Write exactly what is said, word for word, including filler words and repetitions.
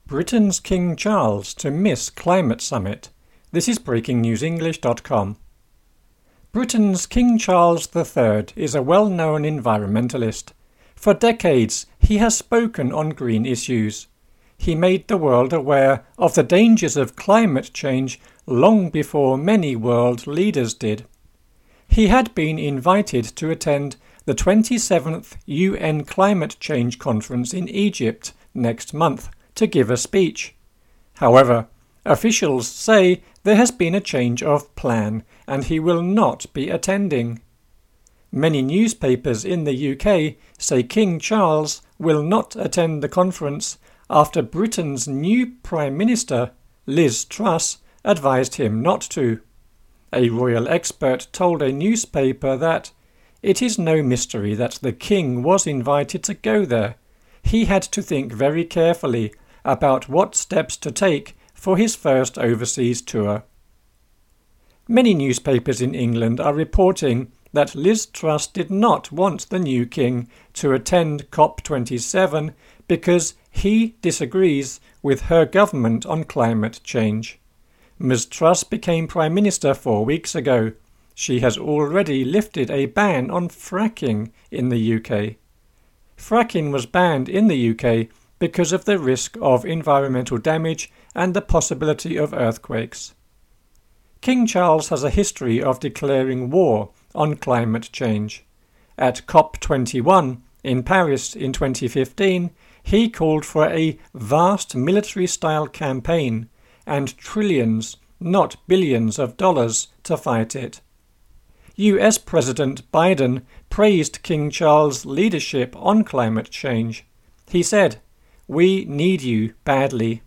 Britain's King Charles to miss climate summit. This is breaking news english dot com. Britain's King Charles the Third is a well-known environmentalist. For decades, he has spoken on green issues. He made the world aware of the dangers of climate change long before many world leaders did. He had been invited to attend the twenty-seventh U N Climate Change Conference in Egypt next month to give a speech. However, officials say there has been a change of plan and he will not be attending. Many newspapers in the U K say King Charles will not attend the conference after Britain's new Prime Minister, Liz Truss, advised him not to. A royal expert told a newspaper that it is no mystery that the King was invited to go there. He had to think very carefully about what steps to take for his first overseas tour. Many newspapers in England are reporting that Liz Truss did not want the new king to attend COP twenty-seven because he disagrees with her government on climate change. Miz Truss became Prime Minister four weeks ago. She has already lifted a ban on fracking in the U K. Fracking was banned in the U K because of the risk of environmental damage and the possibility of earthquakes. King Charles has a history of declaring war on climate change. At COP twenty-one in Paris in twenty fifteen, he called for a vast military-style campaign and trillions, not billions of dollars to fight it. U S President Biden praised King Charles' leadership on climate change. He said, "We need you badly."